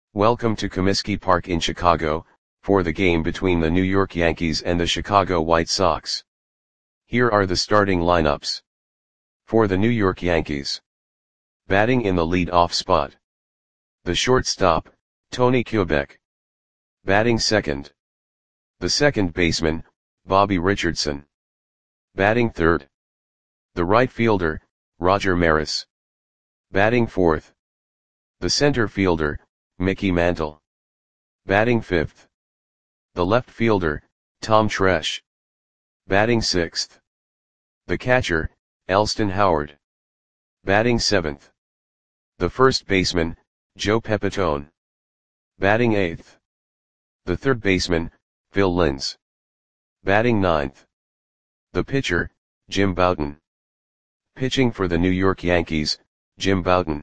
Welcome to Comiskey Park in Chicago, for the game between the New York Yankees and the Chicago White Sox. Here are the starting lineups. For the New York Yankees. Batting in the lead-off spot. The shortstop, Tony Kubek. Batting second. The second baseman, Bobby Richardson. Batting third. The right fielder, Roger Maris. Batting fourth. The center fielder, Mickey Mantle. Batting fifth. The left fielder, Tom Tresh. Batting sixth. The catcher, Elston Howard. Batting seventh. The first baseman, Joe Pepitone. Batting eighth. The third baseman, Phil Linz. Batting ninth. The pitcher, Jim Bouton. Pitching for the New York Yankees, Jim Bouton.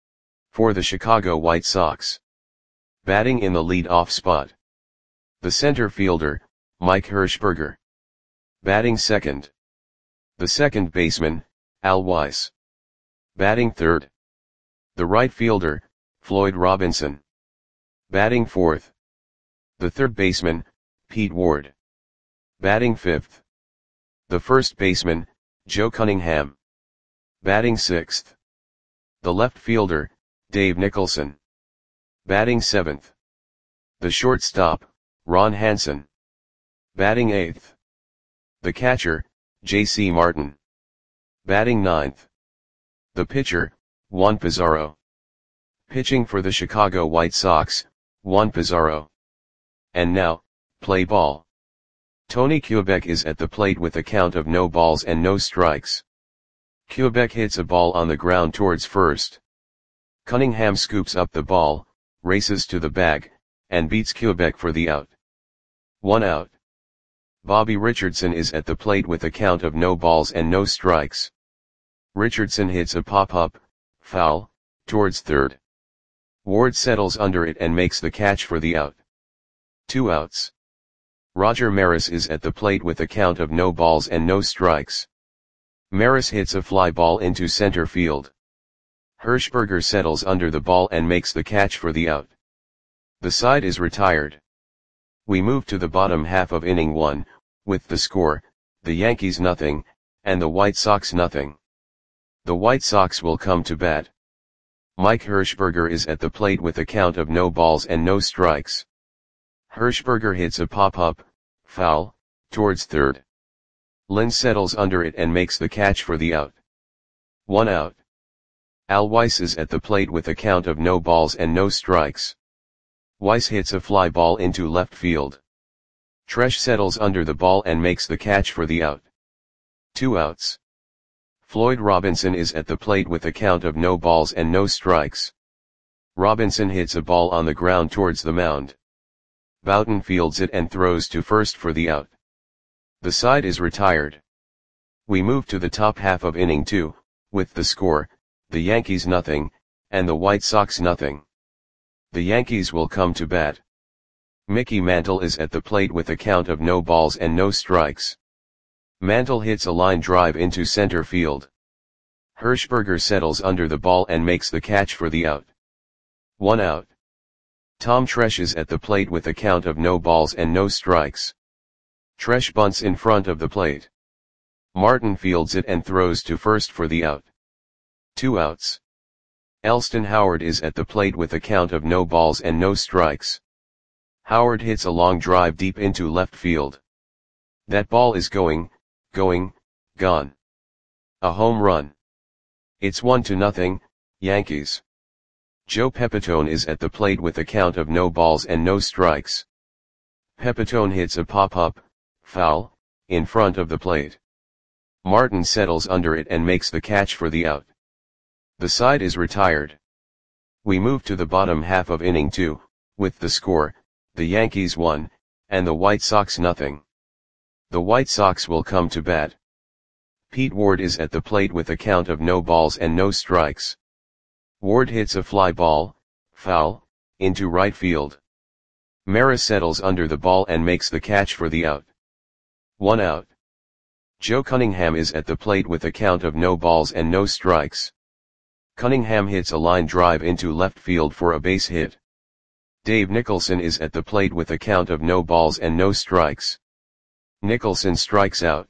For the Chicago White Sox. Batting in the lead-off spot. The center fielder, Mike Hershberger. Batting second. The second baseman, Al Weiss. Batting third. The right fielder, Floyd Robinson. Batting fourth. The third baseman, Pete Ward. Batting fifth. The first baseman, Joe Cunningham. Batting sixth. The left fielder, Dave Nicholson. Batting seventh. The shortstop, Ron Hansen. Batting eighth. The catcher, J.C. Martin. Batting ninth. The pitcher, Juan Pizarro. Pitching for the Chicago White Sox, Juan Pizarro. And now, play ball. Tony Kubek is at the plate with a count of no balls and no strikes. Kubek hits a ball on the ground towards first. Cunningham scoops up the ball, races to the bag, and beats Kubek for the out. 1 out. Bobby Richardson is at the plate with a count of no balls and no strikes. Richardson hits a pop-up, foul, towards third. Ward settles under it and makes the catch for the out. 2 outs. Roger Maris is at the plate with a count of no balls and no strikes. Maris hits a fly ball into center field. Hershberger settles under the ball and makes the catch for the out. The side is retired. We move to the bottom half of inning 1, with the score, the Yankees nothing, and the White Sox nothing. The White Sox will come to bat. Mike Hershberger is at the plate with a count of no balls and no strikes. Hershberger hits a pop-up, foul, towards third. Linz settles under it and makes the catch for the out. 1 out. Al Weiss is at the plate with a count of no balls and no strikes. Weiss hits a fly ball into left field. Tresh settles under the ball and makes the catch for the out. 2 outs. Floyd Robinson is at the plate with a count of no balls and no strikes. Robinson hits a ball on the ground towards the mound. Bouton fields it and throws to first for the out. The side is retired. We move to the top half of inning 2, with the score, the Yankees nothing, and the White Sox nothing. The Yankees will come to bat. Mickey Mantle is at the plate with a count of no balls and no strikes. Mantle hits a line drive into center field. Hershberger settles under the ball and makes the catch for the out. 1 out. Tom Tresh is at the plate with a count of no balls and no strikes. Tresh bunts in front of the plate. Martin fields it and throws to first for the out. 2 outs. Elston Howard is at the plate with a count of no balls and no strikes. Howard hits a long drive deep into left field. That ball is gone. A home run. It's 1-0, Yankees. Joe Pepitone is at the plate with a count of no balls and no strikes. Pepitone hits a pop-up, foul, in front of the plate. Martin settles under it and makes the catch for the out. The side is retired. We move to the bottom half of inning 2, with the score, the Yankees 1, and the White Sox nothing. The White Sox will come to bat. Pete Ward is at the plate with a count of no balls and no strikes. Ward hits a fly ball, foul, into right field. Maris settles under the ball and makes the catch for the out. 1 out. Joe Cunningham is at the plate with a count of no balls and no strikes. Cunningham hits a line drive into left field for a base hit. Dave Nicholson is at the plate with a count of no balls and no strikes. Nicholson strikes out.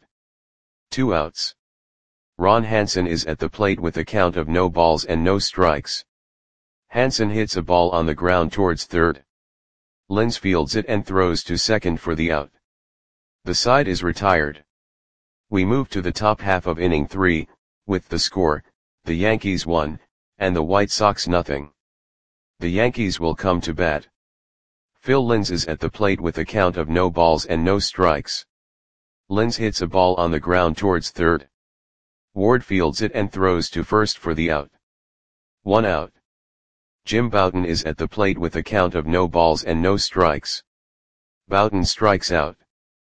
2 outs. Ron Hansen is at the plate with a count of no balls and no strikes. Hansen hits a ball on the ground towards third. Linz fields it and throws to second for the out. The side is retired. We move to the top half of inning 3, with the score, the Yankees 1, and the White Sox nothing. The Yankees will come to bat. Phil Linz is at the plate with a count of no balls and no strikes. Linz hits a ball on the ground towards third. Ward fields it and throws to first for the out. 1 out. Jim Bouton is at the plate with a count of no balls and no strikes. Bouton strikes out.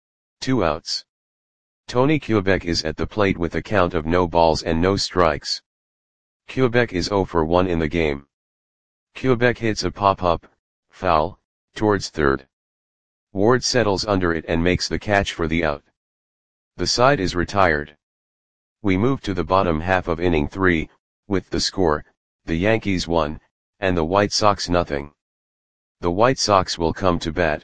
2 outs. Tony Kubek is at the plate with a count of no balls and no strikes. Kubek is 0 for 1 in the game. Kubek hits a pop-up, foul, towards third. Ward settles under it and makes the catch for the out. The side is retired. We move to the bottom half of inning 3, with the score, the Yankees 1, and the White Sox nothing. The White Sox will come to bat.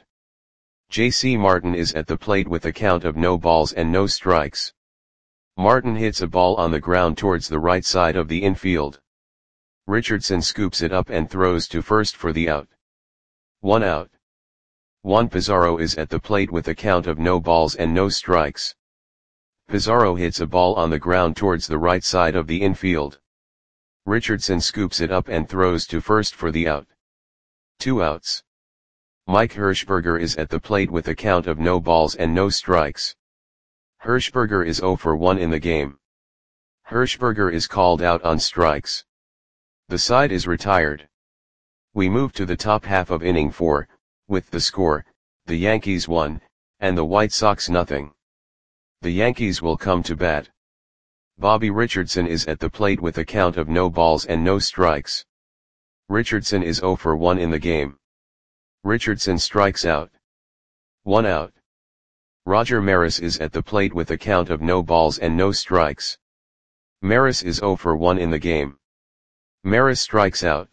J.C. Martin is at the plate with a count of no balls and no strikes. Martin hits a ball on the ground towards the right side of the infield. Richardson scoops it up and throws to first for the out. 1 out. Juan Pizarro is at the plate with a count of no balls and no strikes. Pizarro hits a ball on the ground towards the right side of the infield. Richardson scoops it up and throws to first for the out. 2 outs. Mike Hirschberger is at the plate with a count of no balls and no strikes. Hirschberger is 0 for 1 in the game. Hirschberger is called out on strikes. The side is retired. We move to the top half of inning 4, with the score, the Yankees 1, and the White Sox nothing. The Yankees will come to bat. Bobby Richardson is at the plate with a count of no balls and no strikes. Richardson is 0 for 1 in the game. Richardson strikes out. 1 out. Roger Maris is at the plate with a count of no balls and no strikes. Maris is 0 for 1 in the game. Maris strikes out.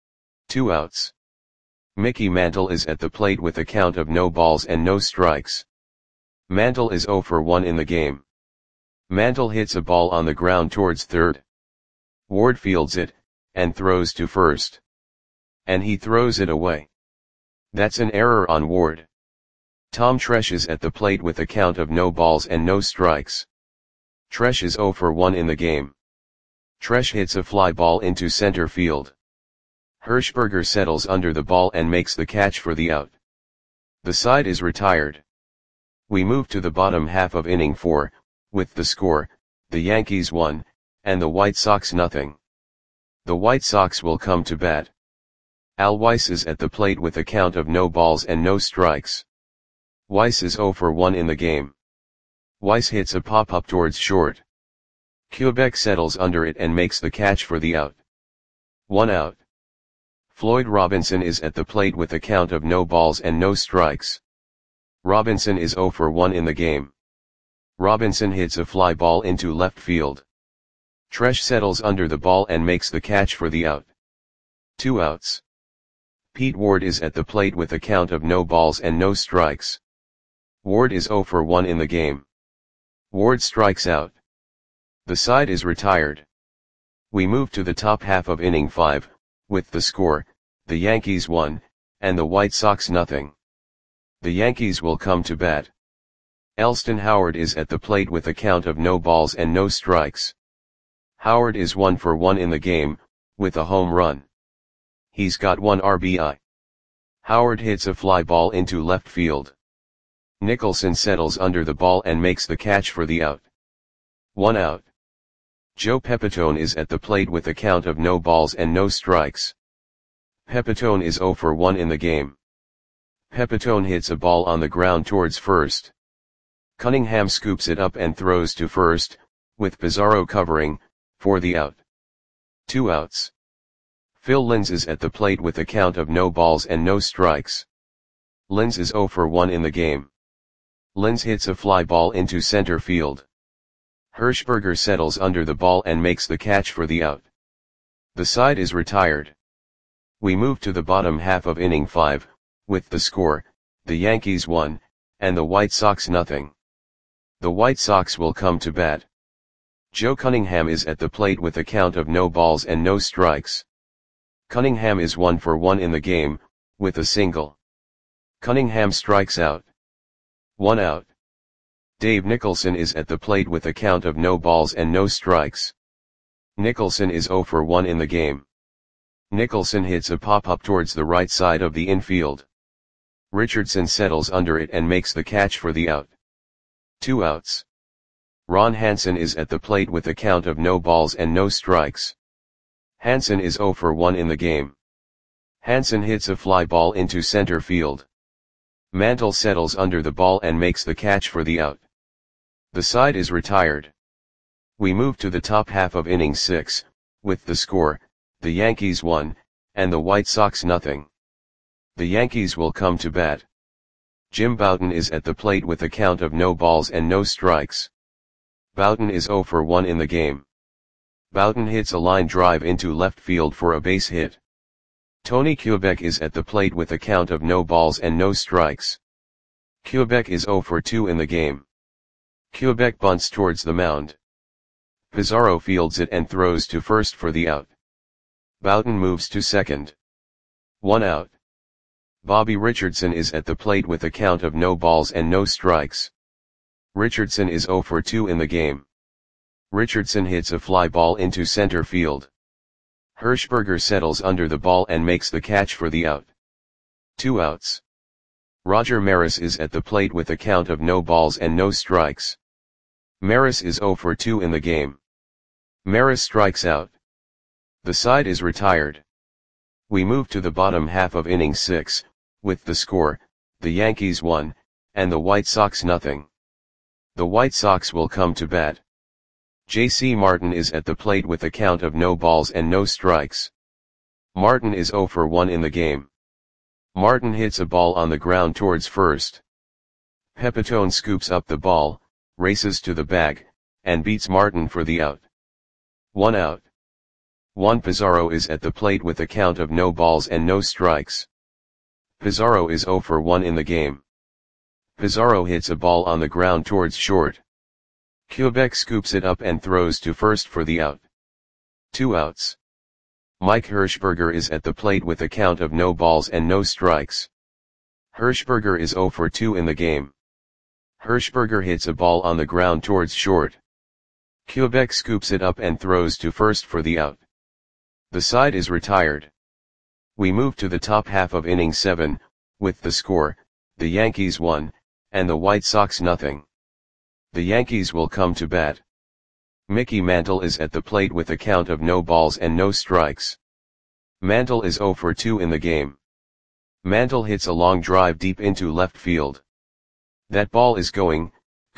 2 outs. Mickey Mantle is at the plate with a count of no balls and no strikes. Mantle is 0 for 1 in the game. Mantle hits a ball on the ground towards third. Ward fields it, and throws to first. And he throws it away. That's an error on Ward. Tom Tresh is at the plate with a count of no balls and no strikes. Tresh is 0 for 1 in the game. Tresh hits a fly ball into center field. Hirschberger settles under the ball and makes the catch for the out. The side is retired. We move to the bottom half of inning 4, with the score, the Yankees 1, and the White Sox nothing. The White Sox will come to bat. Al Weiss is at the plate with a count of no balls and no strikes. Weiss is 0 for 1 in the game. Weiss hits a pop-up towards short. Kubek settles under it and makes the catch for the out. 1 out. Floyd Robinson is at the plate with a count of no balls and no strikes. Robinson is 0 for 1 in the game. Robinson hits a fly ball into left field. Tresh settles under the ball and makes the catch for the out. 2 outs. Pete Ward is at the plate with a count of no balls and no strikes. Ward is 0 for 1 in the game. Ward strikes out. The side is retired. We move to the top half of inning 5, with the score, the Yankees 1, and the White Sox nothing. The Yankees will come to bat. Elston Howard is at the plate with a count of no balls and no strikes. Howard is 1 for 1 in the game, with a home run. He's got 1 RBI. Howard hits a fly ball into left field. Nicholson settles under the ball and makes the catch for the out. 1 out. Joe Pepitone is at the plate with a count of no balls and no strikes. Pepitone is 0 for 1 in the game. Pepitone hits a ball on the ground towards first. Cunningham scoops it up and throws to first, with Pizarro covering, for the out. 2 outs. Phil Linz is at the plate with a count of no balls and no strikes. Linz is 0 for 1 in the game. Linz hits a fly ball into center field. Hirschberger settles under the ball and makes the catch for the out. The side is retired. We move to the bottom half of inning 5, with the score, the Yankees 1, and the White Sox nothing. The White Sox will come to bat. Joe Cunningham is at the plate with a count of no balls and no strikes. Cunningham is 1 for 1 in the game, with a single. Cunningham strikes out. 1 out. Dave Nicholson is at the plate with a count of no balls and no strikes. Nicholson is 0 for 1 in the game. Nicholson hits a pop-up towards the right side of the infield. Richardson settles under it and makes the catch for the out. 2 outs. Ron Hansen is at the plate with a count of no balls and no strikes. Hansen is 0 for 1 in the game. Hansen hits a fly ball into center field. Mantle settles under the ball and makes the catch for the out. The side is retired. We move to the top half of inning 6, with the score, the Yankees 1, and the White Sox nothing. The Yankees will come to bat. Jim Bouton is at the plate with a count of no balls and no strikes. Bouton is 0 for 1 in the game. Bouton hits a line drive into left field for a base hit. Tony Kubek is at the plate with a count of no balls and no strikes. Kubek is 0 for 2 in the game. Kubek bunts towards the mound. Pizarro fields it and throws to first for the out. Bouton moves to second. 1 out. Bobby Richardson is at the plate with a count of no balls and no strikes. Richardson is 0 for 2 in the game. Richardson hits a fly ball into center field. Hirschberger settles under the ball and makes the catch for the out. 2 outs. Roger Maris is at the plate with a count of no balls and no strikes. Maris is 0 for 2 in the game. Maris strikes out. The side is retired. We move to the bottom half of inning 6, with the score, the Yankees 1, and the White Sox nothing. The White Sox will come to bat. J.C. Martin is at the plate with a count of no balls and no strikes. Martin is 0 for 1 in the game. Martin hits a ball on the ground towards first. Pepitone scoops up the ball, races to the bag, and beats Martin for the out. 1 out. Juan Pizarro is at the plate with a count of no balls and no strikes. Pizarro is 0 for 1 in the game. Pizarro hits a ball on the ground towards short. Kubek scoops it up and throws to first for the out. 2 outs. Mike Hirschberger is at the plate with a count of no balls and no strikes. Hirschberger is 0 for 2 in the game. Hirschberger hits a ball on the ground towards short. Kubek scoops it up and throws to first for the out. The side is retired. We move to the top half of inning 7, with the score, the Yankees 1, and the White Sox nothing. The Yankees will come to bat. Mickey Mantle is at the plate with a count of no balls and no strikes. Mantle is 0 for 2 in the game. Mantle hits a long drive deep into left field. That ball is gone.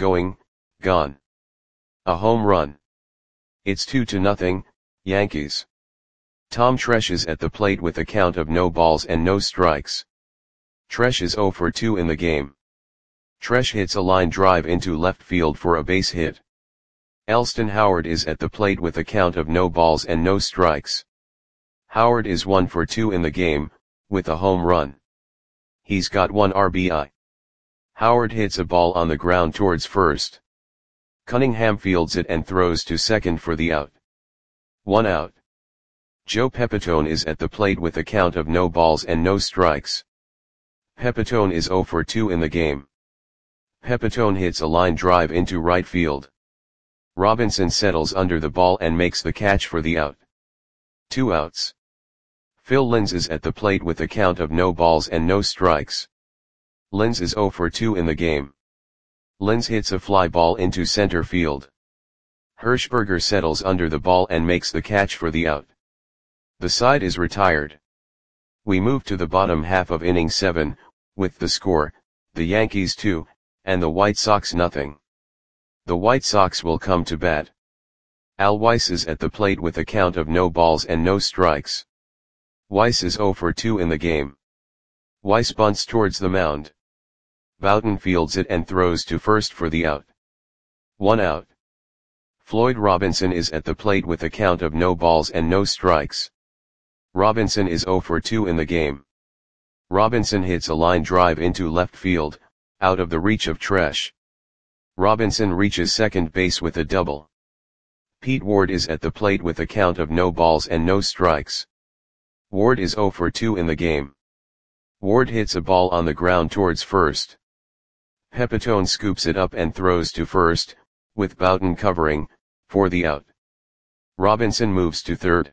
A home run. It's 2-0, Yankees. Tom Tresh is at the plate with a count of no balls and no strikes. Tresh is 0 for 2 in the game. Tresh hits a line drive into left field for a base hit. Elston Howard is at the plate with a count of no balls and no strikes. Howard is 1 for 2 in the game, with a home run. He's got 1 RBI. Howard hits a ball on the ground towards first. Cunningham fields it and throws to second for the out. 1 out. Joe Pepitone is at the plate with a count of no balls and no strikes. Pepitone is 0 for 2 in the game. Pepitone hits a line drive into right field. Robinson settles under the ball and makes the catch for the out. 2 outs. Phil Linz is at the plate with a count of no balls and no strikes. Linz is 0 for 2 in the game. Linz hits a fly ball into center field. Hirschberger settles under the ball and makes the catch for the out. The side is retired. We move to the bottom half of inning 7, with the score, the Yankees 2, and the White Sox nothing. The White Sox will come to bat. Al Weiss is at the plate with a count of no balls and no strikes. Weiss is 0 for 2 in the game. Weiss bunts towards the mound. Bouton fields it and throws to first for the out. 1 out. Floyd Robinson is at the plate with a count of no balls and no strikes. Robinson is 0 for 2 in the game. Robinson hits a line drive into left field, out of the reach of Tresh. Robinson reaches second base with a double. Pete Ward is at the plate with a count of no balls and no strikes. Ward is 0 for 2 in the game. Ward hits a ball on the ground towards first. Pepitone scoops it up and throws to first, with Boughton covering, for the out. Robinson moves to third.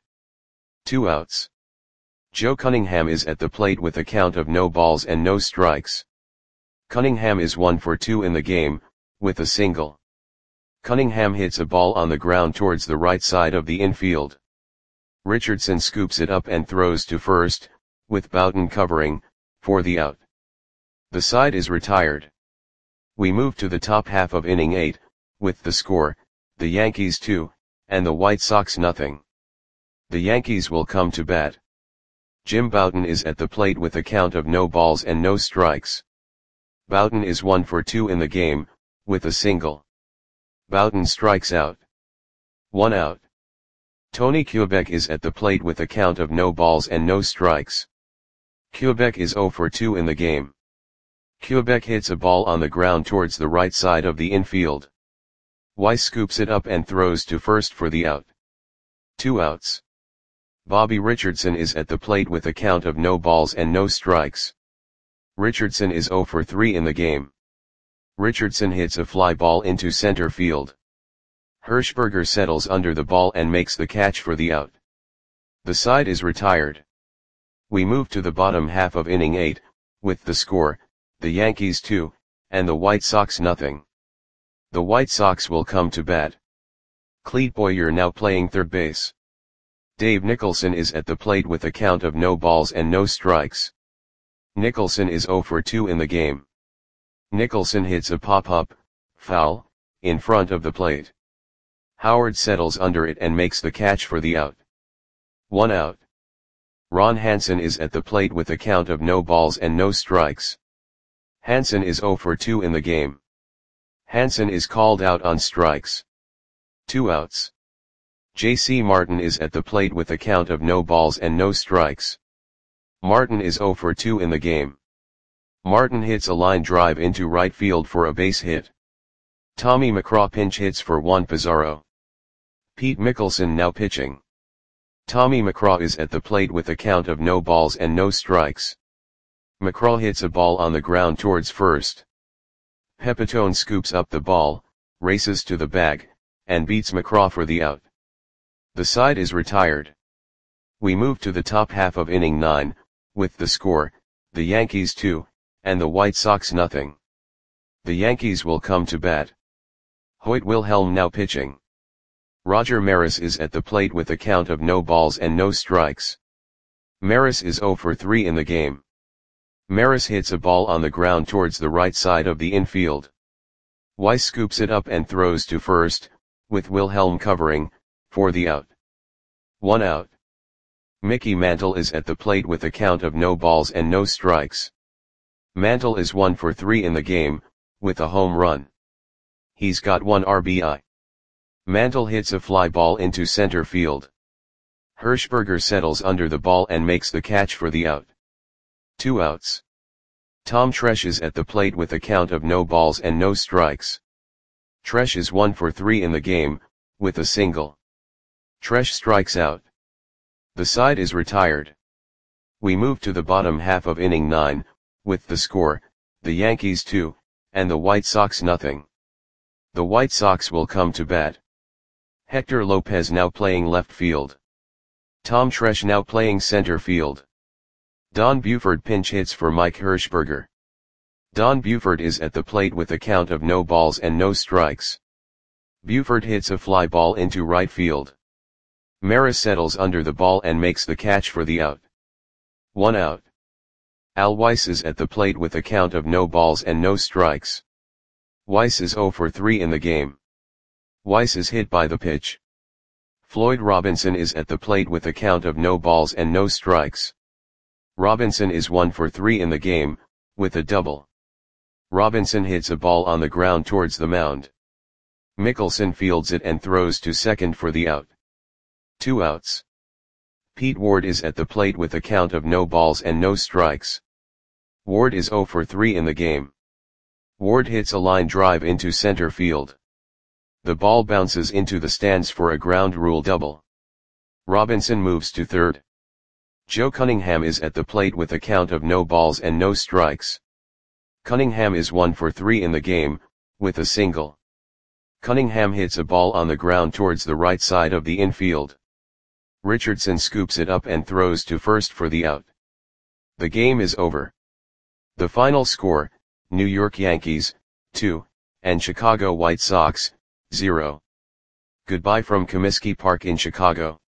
2 outs. Joe Cunningham is at the plate with a count of no balls and no strikes. Cunningham is 1 for 2 in the game, with a single. Cunningham hits a ball on the ground towards the right side of the infield. Richardson scoops it up and throws to first, with Boughton covering, for the out. The side is retired. We move to the top half of inning 8, with the score, the Yankees 2, and the White Sox nothing. The Yankees will come to bat. Jim Boughton is at the plate with a count of no balls and no strikes. Boughton is 1 for 2 in the game, with a single. Boughton strikes out. 1 out. Tony Kubek is at the plate with a count of no balls and no strikes. Kubek is 0 for 2 in the game. Kubek hits a ball on the ground towards the right side of the infield. Weiss scoops it up and throws to first for the out. 2 outs. Bobby Richardson is at the plate with a count of no balls and no strikes. Richardson is 0 for 3 in the game. Richardson hits a fly ball into center field. Hirschberger settles under the ball and makes the catch for the out. The side is retired. We move to the bottom half of inning 8, with the score, the Yankees 2, and the White Sox nothing. The White Sox will come to bat. Clete Boyer now playing third base. Dave Nicholson is at the plate with a count of no balls and no strikes. Nicholson is 0 for 2 in the game. Nicholson hits a pop-up, foul, in front of the plate. Howard settles under it and makes the catch for the out. 1 out. Ron Hansen is at the plate with a count of no balls and no strikes. Hansen is 0 for 2 in the game. Hansen is called out on strikes. 2 outs. J.C. Martin is at the plate with a count of no balls and no strikes. Martin is 0 for 2 in the game. Martin hits a line drive into right field for a base hit. Tommy McCraw pinch hits for Juan Pizarro. Pete Mickelson now pitching. Tommy McCraw is at the plate with a count of no balls and no strikes. McCraw hits a ball on the ground towards first. Pepitone scoops up the ball, races to the bag, and beats McCraw for the out. The side is retired. We move to the top half of inning 9, with the score, the Yankees 2, and the White Sox nothing. The Yankees will come to bat. Hoyt Wilhelm now pitching. Roger Maris is at the plate with a count of no balls and no strikes. Maris is 0 for 3 in the game. Maris hits a ball on the ground towards the right side of the infield. Weiss scoops it up and throws to first, with Wilhelm covering, for the out. 1 out. Mickey Mantle is at the plate with a count of no balls and no strikes. Mantle is 1 for 3 in the game, with a home run. He's got 1 RBI. Mantle hits a fly ball into center field. Hirschberger settles under the ball and makes the catch for the out. 2 outs. Tom Tresh is at the plate with a count of no balls and no strikes. Tresh is 1 for 3 in the game, with a single. Tresh strikes out. The side is retired. We move to the bottom half of inning 9, with the score, the Yankees 2, and the White Sox nothing. The White Sox will come to bat. Hector Lopez now playing left field. Tom Tresh now playing center field. Don Buford pinch hits for Mike Hirschberger. Don Buford is at the plate with a count of no balls and no strikes. Buford hits a fly ball into right field. Maris settles under the ball and makes the catch for the out. 1 out. Al Weiss is at the plate with a count of no balls and no strikes. Weiss is 0 for 3 in the game. Weiss is hit by the pitch. Floyd Robinson is at the plate with a count of no balls and no strikes. Robinson is 1 for 3 in the game, with a double. Robinson hits a ball on the ground towards the mound. Mickelson fields it and throws to second for the out. 2 outs. Pete Ward is at the plate with a count of no balls and no strikes. Ward is 0 for 3 in the game. Ward hits a line drive into center field. The ball bounces into the stands for a ground rule double. Robinson moves to third. Joe Cunningham is at the plate with a count of no balls and no strikes. Cunningham is 1 for 3 in the game, with a single. Cunningham hits a ball on the ground towards the right side of the infield. Richardson scoops it up and throws to first for the out. The game is over. The final score, New York Yankees, 2, and Chicago White Sox, 0. Goodbye from Comiskey Park in Chicago.